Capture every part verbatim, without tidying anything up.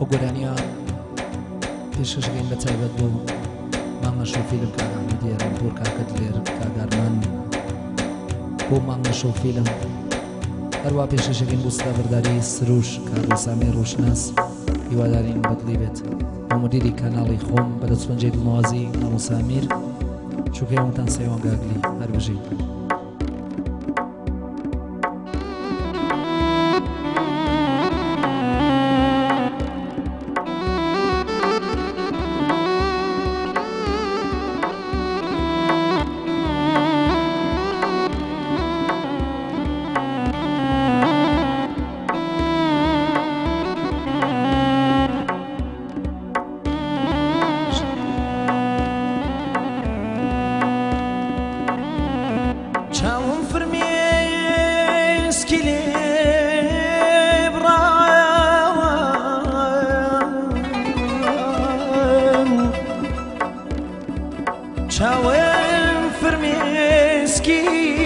بۆ گۆرانیە پێشکەشەکەین بە تایبەت بۆ مانگە شۆفیلم کاک ئەحمەدی ئەرەمپۆر کاکە دلێر کاگارمان بۆ مانگە شۆفیلم هەروە پێشکەشەکەین بۆ سلااوبەرداری سروش کارۆسامی ڕۆشناس هیوادارین بەدڵی بێت بۆ مدیری کاناڵی خۆم بە دەستپەنجەی دڵنوازی مەڵۆ سامیر چووکەی هەمووتان سەیوان گاگلی هەر بژیت. چاوم فرمێسکی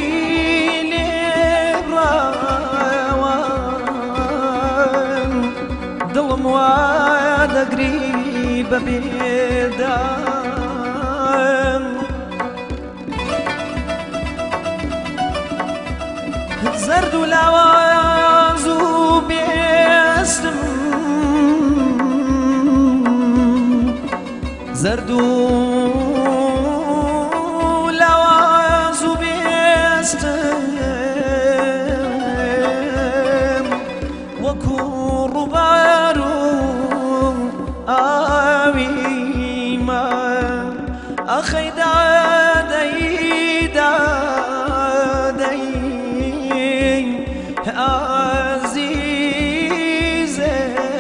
لێبڕاوان دڵم وا دەگری بە بێدان زەرد و لاواز و بێستم زەرد و وەکو ڕووبار و ئاویمە ئەخەی دادەی دادەی ئازیزێ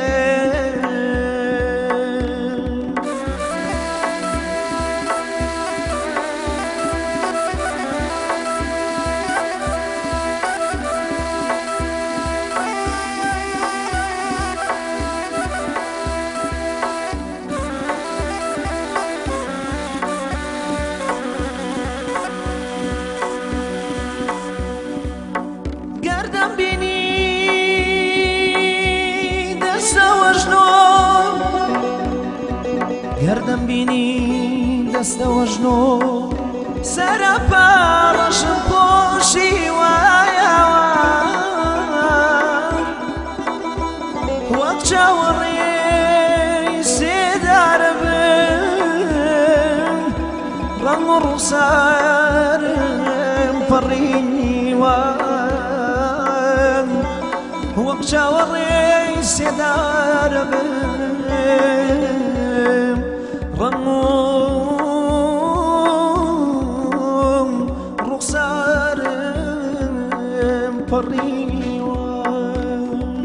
گەردەم بینی دەستەوەژنۆ گەردەم بینی دەستەوەژنۆ سەرە پاڕەشم پۆشی وایەوە وەک چاوەڕێی سێدارە بن ڕەنگ و ڕووسارم پەڕینی وان وەک چاوەڕێی سێدارە بن ڕەنگ و ڕووسارم پەڕینی وان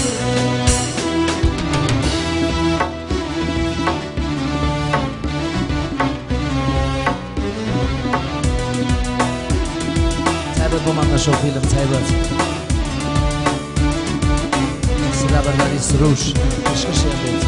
تایبەت بۆ مانگە شۆفیلم تایبەت سلااوبەرداری سروش پێشکەشیان بێت.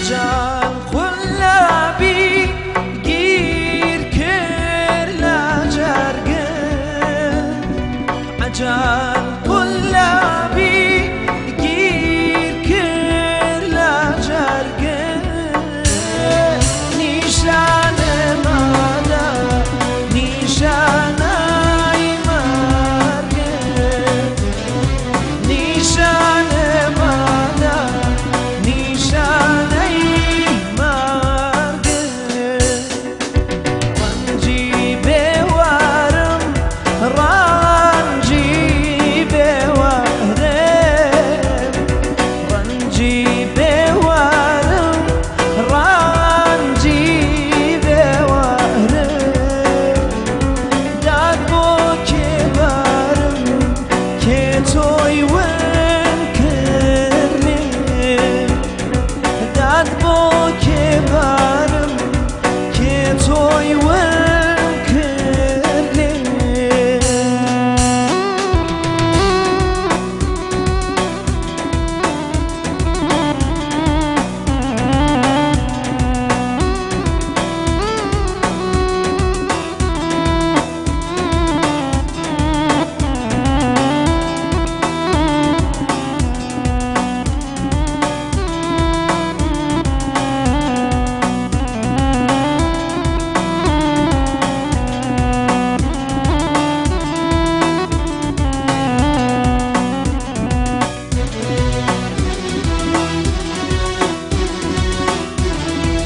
عجل قلبی گیر کر لجرگه عجل قلبی گیر کر لجرگه نیشان مادا نیشان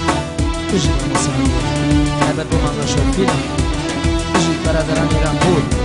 تجي مثلا هذا بمعنى شو فيلم تجي برادران رامبور